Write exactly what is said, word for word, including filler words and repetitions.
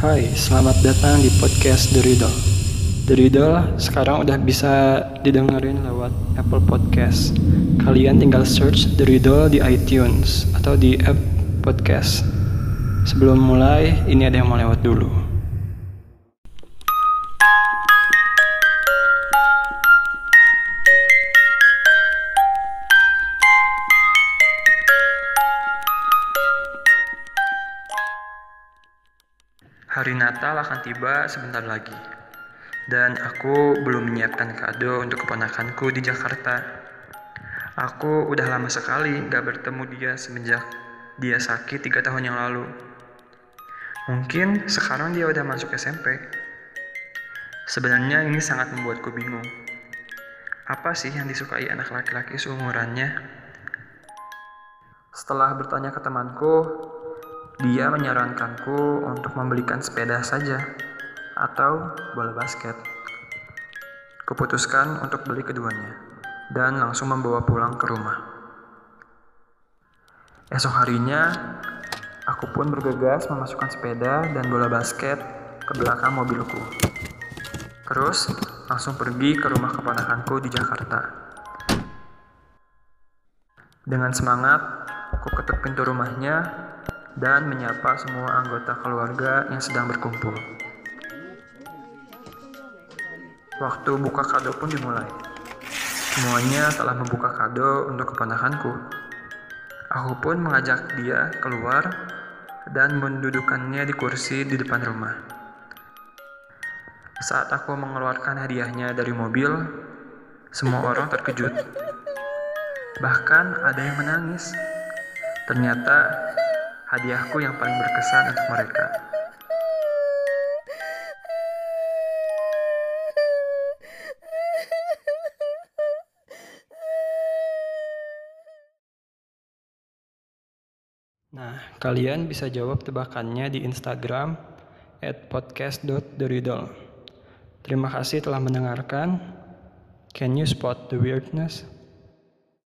Hai, selamat datang di podcast The Riddle. The Riddle sekarang udah bisa didengerin lewat Apple Podcast. Kalian tinggal search The Riddle di iTunes atau di app podcast. Sebelum mulai, ini ada yang mau lewat dulu. Hari Natal akan tiba sebentar lagi, dan aku belum menyiapkan kado untuk keponakanku di Jakarta. Aku udah lama sekali gak bertemu dia semenjak dia sakit tiga tahun yang lalu. Mungkin sekarang dia udah masuk S M P. Sebenarnya ini sangat membuatku bingung. Apa sih yang disukai anak laki-laki seumurannya? Setelah bertanya ke temanku, dia menyarankanku untuk membelikan sepeda saja atau bola basket. Kuputuskan untuk beli keduanya dan langsung membawa pulang ke rumah. Esok harinya, aku pun bergegas memasukkan sepeda dan bola basket ke belakang mobilku. Terus langsung pergi ke rumah keponakanku di Jakarta. Dengan semangat, aku ketuk pintu rumahnya dan menyapa semua anggota keluarga yang sedang berkumpul. Waktu buka kado pun dimulai. Semuanya telah membuka kado untuk keponakanku. Aku pun mengajak dia keluar dan mendudukkannya di kursi di depan rumah. Saat aku mengeluarkan hadiahnya dari mobil, semua orang terkejut. Bahkan ada yang menangis. Ternyata hadiahku yang paling berkesan untuk mereka. Nah, kalian bisa jawab tebakannya di Instagram at podcast dot the riddle. Terima kasih telah mendengarkan. Can you spot the weirdness?